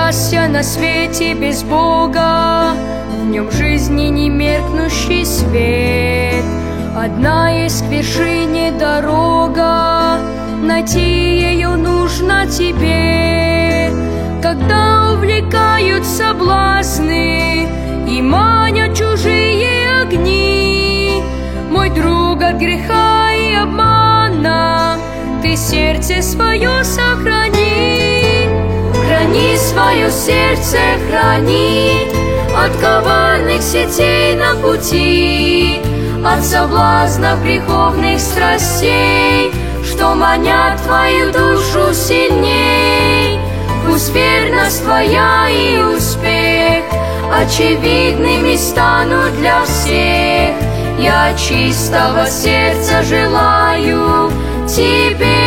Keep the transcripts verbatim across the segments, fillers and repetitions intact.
счастья на свете без Бога, в нем жизни не меркнущий свет. Одна есть к вершине дорога, найти ее нужно тебе. Когда увлекают соблазны и манят чужие огни, мой друг, от греха и обмана ты сердце свое сохрани. Храни свое сердце, храни от коварных сетей на пути, от соблазнов греховных страстей, что манят твою душу сильней. Пусть верность твоя и успех очевидными станут для всех. Я чистого сердца желаю тебе.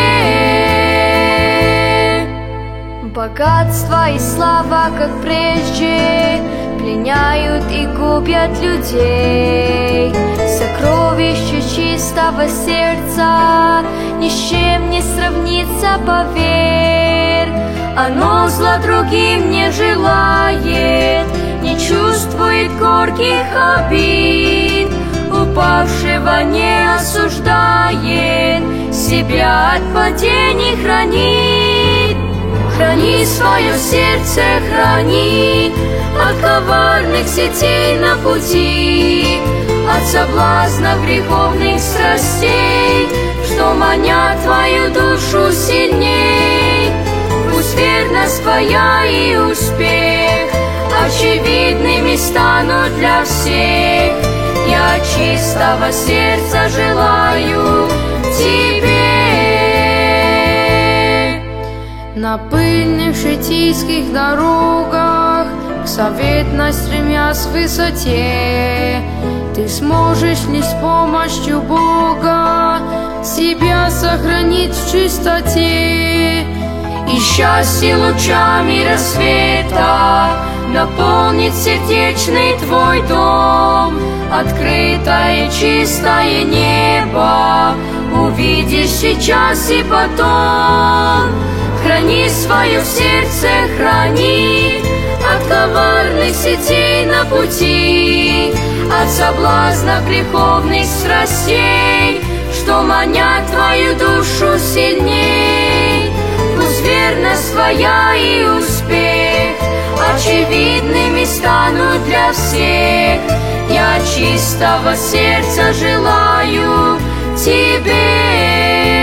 Богатство и слава, как прежде, пленяют и губят людей. Сокровище чистого сердца ни с чем не сравнится, поверь. Оно зла другим не желает, не чувствует горьких обид, упавшего не осуждает, себя от падений хранит. Храни свое сердце, храни от коварных сетей на пути, от соблазнов греховных страстей, что манят твою душу сильней. Пусть верность твоя и успех очевидными станут для всех. Я чистого сердца желаю тебе. На пыльных житейских дорогах, к заветной стремясь в высоте, ты сможешь ли с помощью Бога себя сохранить в чистоте? И счастье лучами рассвета наполнит сердечный твой дом. Открытое чистое небо увидишь сейчас и потом. Храни свое сердце, храни от коварных сетей на пути, от соблазнов греховных страстей, что манят твою душу сильней. Пусть верность твоя и успех очевидными станут для всех. Я чистого сердца желаю тебе.